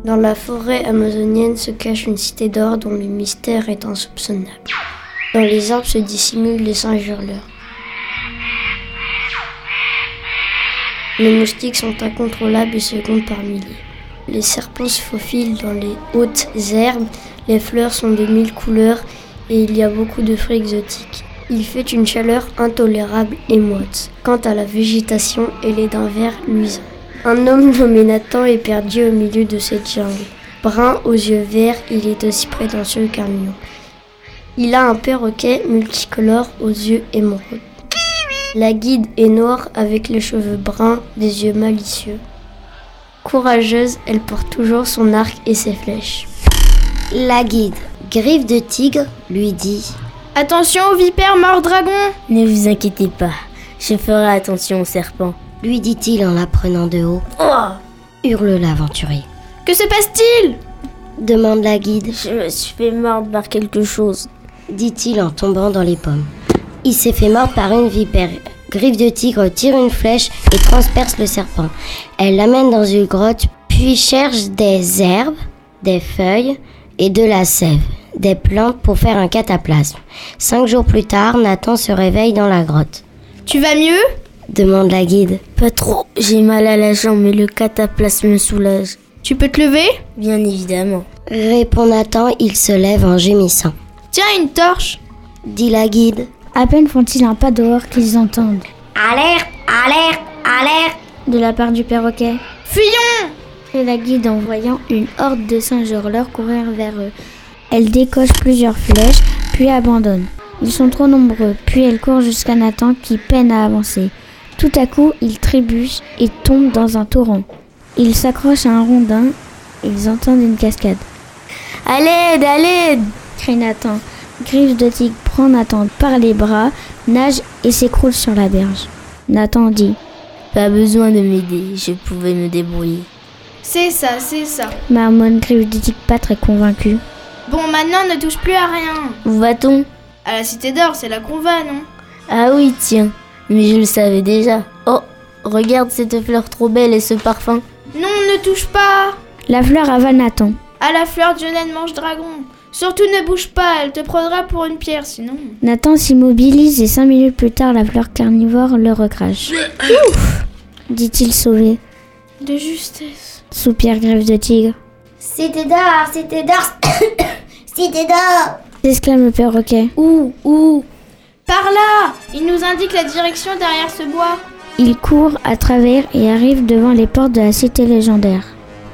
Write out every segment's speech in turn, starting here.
Dans la forêt amazonienne se cache une cité d'or dont le mystère est insoupçonnable. Dans les arbres se dissimulent les singes hurleurs. Les moustiques sont incontrôlables et se comptent par milliers. Les serpents se faufilent dans les hautes herbes, les fleurs sont de 1000 couleurs et il y a beaucoup de fruits exotiques. Il fait une chaleur intolérable et moite. Quant à la végétation, elle est d'un vert luisant. Un homme nommé Nathan est perdu au milieu de cette jungle. Brun aux yeux verts, il est aussi prétentieux qu'un lion. Il a un perroquet multicolore aux yeux émeraudes. La guide est noire avec les cheveux bruns, des yeux malicieux. Courageuse, elle porte toujours son arc et ses flèches. La guide, Griffe de Tigre, lui dit « Attention aux vipères mord-dragon !» « Ne vous inquiétez pas, je ferai attention aux serpents. » lui dit-il en la prenant de haut. « Oh !» hurle l'aventurier. « Que se passe-t-il ?» demande la guide. « Je me suis fait mordre par quelque chose. » dit-il en tombant dans les pommes. Il s'est fait mordre par une vipère. Griffe de Tigre tire une flèche et transperce le serpent. Elle l'amène dans une grotte, puis cherche des herbes, des feuilles et de la sève, des plantes pour faire un cataplasme. 5 jours plus tard, Nathan se réveille dans la grotte. « Tu vas mieux ?» demande la guide. « Pas trop, j'ai mal à la jambe mais le cataplasme me soulage. »« Tu peux te lever ?»« Bien évidemment. » répond Nathan, il se lève en gémissant. « Tiens, une torche !» dit la guide. À peine font-ils un pas dehors qu'ils entendent « Alerte, alerte, alerte !» de la part du perroquet. « Fuyons !» crie la guide en voyant une horde de singes hurleurs courir vers eux. Elle décoche plusieurs flèches, puis abandonne. Ils sont trop nombreux, puis elle court jusqu'à Nathan qui peine à avancer. Tout à coup, il trébuche et tombe dans un torrent. Il s'accroche à un rondin, ils entendent une cascade. « À l'aide, à l'aide !» crie Nathan. Griffe de Tigre prend Nathan par les bras, nage et s'écroule sur la berge. Nathan dit « Pas besoin de m'aider, je pouvais me débrouiller. » C'est ça, marmonne Griffe de Tigre pas très convaincu. Bon, maintenant ne touche plus à rien. Où va-t-on ? À la cité d'or, c'est là qu'on va, non ? Ah oui, tiens, mais je le savais déjà. Oh, regarde cette fleur trop belle et ce parfum. Non, ne touche pas. La fleur avale Nathan. À la fleur du naine mange-dragon. Surtout ne bouge pas, elle te prendra pour une pierre sinon. Nathan s'immobilise et 5 minutes plus tard, la fleur carnivore le recrache. Ouf, dit-il sauvé. De justesse. Soupire Griffe de Tigre. Cité d'or, cité d'or, cité d'or, s'exclame le perroquet. Où Par là. Il nous indique la direction derrière ce bois. Il court à travers et arrive devant les portes de la cité légendaire.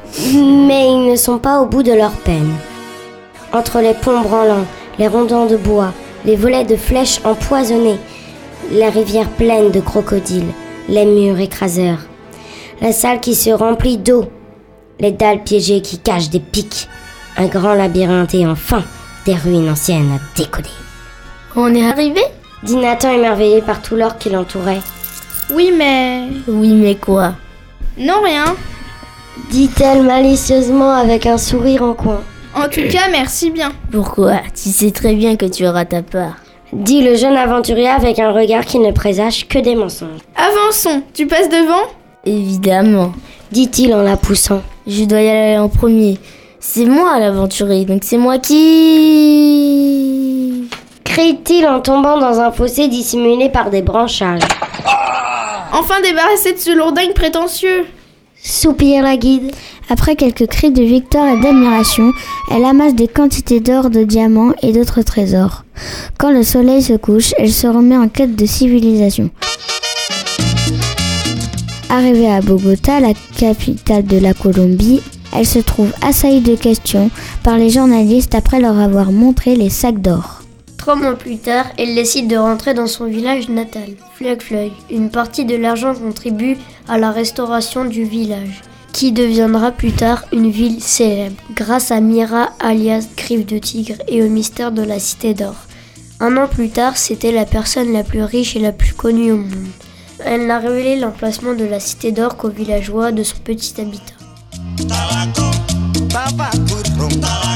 Mais ils ne sont pas au bout de leur peine. Entre les ponts branlants, les rondins de bois, les volets de flèches empoisonnées, la rivière pleine de crocodiles, les murs écraseurs, la salle qui se remplit d'eau, les dalles piégées qui cachent des pics, un grand labyrinthe et enfin des ruines anciennes à décoder. « On est arrivé ?» dit Nathan émerveillé par tout l'or qui l'entourait. « Oui, mais... » « Oui, mais quoi ?»« Non, rien. » dit-elle malicieusement avec un sourire en coin. « En tout cas, merci bien. »« Pourquoi ? Tu sais très bien que tu auras ta part. » dit le jeune aventurier avec un regard qui ne présage que des mensonges. « Avançons, tu passes devant ?»« Évidemment. » dit-il en la poussant. « Je dois y aller en premier. C'est moi l'aventurier, donc c'est moi qui... » crie-t-il en tombant dans un fossé dissimulé par des branchages. « Enfin débarrassé de ce lourdingue prétentieux !» soupire la guide. Après quelques cris de victoire et d'admiration, elle amasse des quantités d'or, de diamants et d'autres trésors. Quand le soleil se couche, elle se remet en quête de civilisation. Arrivée à Bogota, la capitale de la Colombie, elle se trouve assaillie de questions par les journalistes après leur avoir montré les sacs d'or. 3 mois plus tard, elle décide de rentrer dans son village natal, Flug. Une partie de l'argent contribue à la restauration du village, qui deviendra plus tard une ville célèbre, grâce à Mira alias Griffe de Tigre et au mystère de la Cité d'Or. 1 an plus tard, c'était la personne la plus riche et la plus connue au monde. Elle n'a révélé l'emplacement de la Cité d'Or qu'aux villageois de son petit habitat.